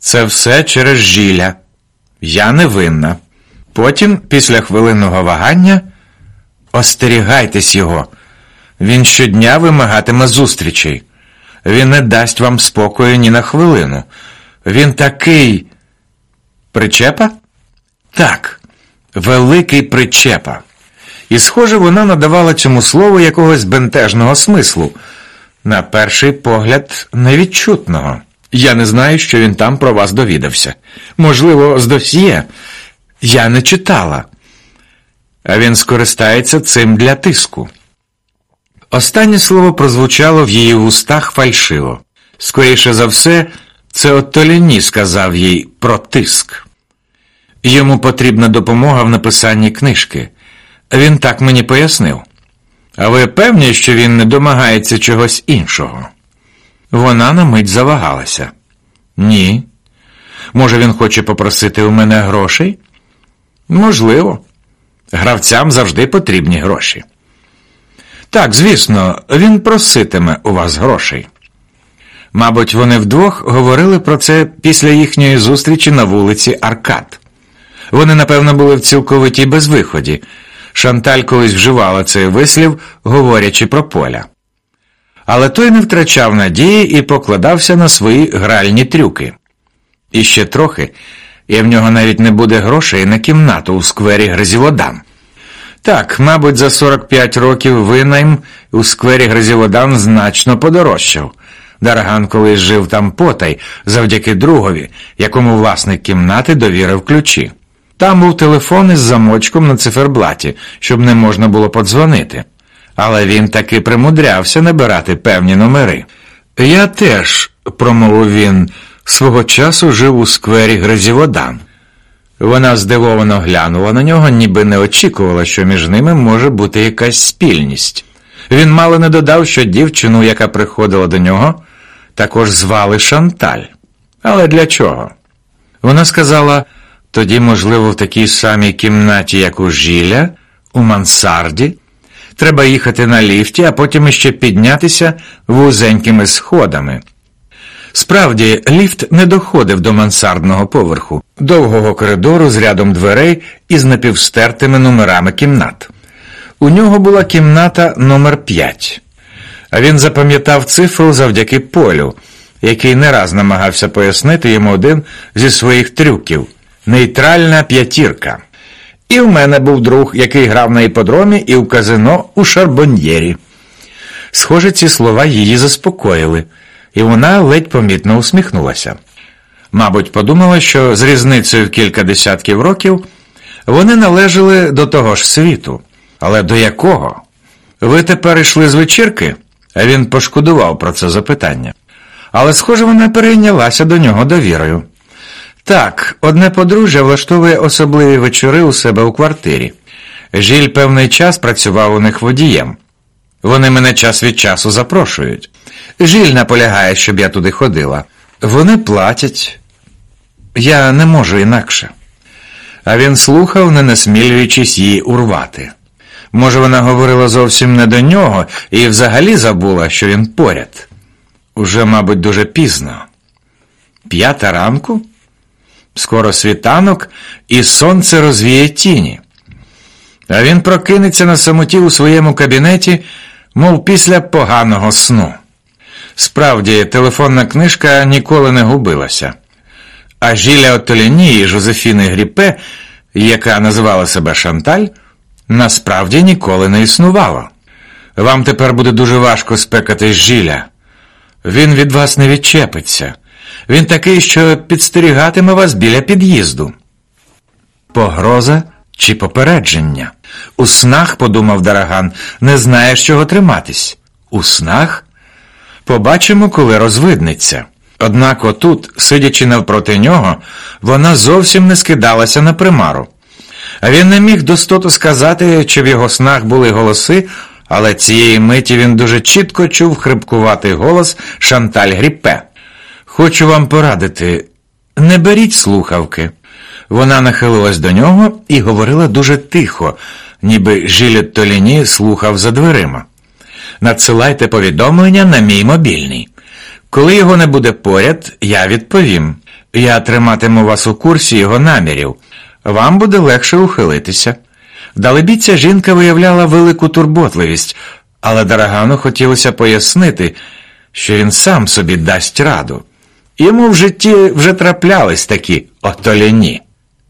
Це все через Жиля. Я не винна. Потім, після хвилинного вагання, остерігайтесь його. Він щодня вимагатиме зустрічей. Він не дасть вам спокою ні на хвилину. Він такий... Причепа? Так, великий причепа. І, схоже, вона надавала цьому слову якогось бентежного смислу. На перший погляд, невідчутного. Я не знаю, що він там про вас довідався. Можливо, з досьє. Я не читала. А він скористається цим для тиску. Останнє слово прозвучало в її вустах фальшиво. Скоріше за все, це от Толіні сказав їй про тиск. Йому потрібна допомога в написанні книжки. Він так мені пояснив. А ви певні, що він не домагається чогось іншого? Вона на мить завагалася. Ні. Може, він хоче попросити у мене грошей? Можливо. Гравцям завжди потрібні гроші. Так, звісно, він проситиме у вас грошей. Мабуть, вони вдвох говорили про це після їхньої зустрічі на вулиці Аркад. Вони, напевно, були в цілковитій безвиході. Шанталь колись вживала цей вислів, говорячи про Поля. Але той не втрачав надії і покладався на свої гральні трюки. І ще трохи, і в нього навіть не буде грошей на кімнату у сквері Гризіводан. Так, мабуть, за 45 років винайм у сквері Гризіводан значно подорожчав. Дарган колись жив там потай, завдяки другові, якому власник кімнати довірив ключі. Там був телефон із замочком на циферблаті, щоб не можна було подзвонити. Але він таки примудрявся набирати певні номери. «Я теж», – промовив він, – «свого часу жив у сквері Гризіводан». Вона здивовано глянула на нього, ніби не очікувала, що між ними може бути якась спільність. Він мало не додав, що дівчину, яка приходила до нього, також звали Шанталь. Але для чого? Вона сказала, тоді, можливо, в такій самій кімнаті, як у Жиля, у мансарді, треба їхати на ліфті, а потім іще піднятися вузенькими сходами. Справді, ліфт не доходив до мансардного поверху, довгого коридору з рядом дверей із напівстертими номерами кімнат. У нього була кімната номер 5. А він запам'ятав цифру завдяки Полю, який не раз намагався пояснити йому один зі своїх трюків – нейтральна п'ятірка. І в мене був друг, який грав на іпподромі і в казино у Шарбоньєрі. Схоже, ці слова її заспокоїли, і вона ледь помітно усміхнулася. Мабуть, подумала, що з різницею в кілька десятків років вони належали до того ж світу. Але до якого? Ви тепер йшли з вечірки? А він пошкодував про це запитання. Але, схоже, вона перейнялася до нього довірою. Так, одне подружжя влаштовує особливі вечори у себе у квартирі. Жиль певний час працював у них водієм. Вони мене час від часу запрошують. Жиль наполягає, щоб я туди ходила. Вони платять. Я не можу інакше. А він слухав, не насмілюючись її урвати. Може, вона говорила зовсім не до нього і взагалі забула, що він поряд. Уже, мабуть, дуже пізно. 5 ранку? Скоро світанок, і сонце розвіє тіні. А він прокинеться на самоті у своєму кабінеті, мов після поганого сну. Справді, телефонна книжка ніколи не губилася. А Жиля Толіні і Жозефіни Гріпе, яка називала себе Шанталь, насправді ніколи не існувало. Вам тепер буде дуже важко спекати Жиля. Він від вас не відчепиться. Він такий, що підстерігатиме вас біля під'їзду. Погроза чи попередження? У снах, подумав Дараган, не знаєш, чого триматись. У снах? Побачимо, коли розвиднеться. Однак отут, сидячи навпроти нього, вона зовсім не скидалася на примару. А він не міг достоту сказати, чи в його снах були голоси, але цієї миті він дуже чітко чув хрипкуватий голос Шанталь Гріпе. «Хочу вам порадити, не беріть слухавки». Вона нахилилась до нього і говорила дуже тихо, ніби Жиль Толіні слухав за дверима. «Надсилайте повідомлення на мій мобільний. Коли його не буде поряд, я відповім. Я триматиму вас у курсі його намірів. Вам буде легше ухилитися. Далебі, ця жінка виявляла велику турботливість, але Драгану хотілося пояснити, що він сам собі дасть раду. Йому в житті вже траплялись такі отоляні.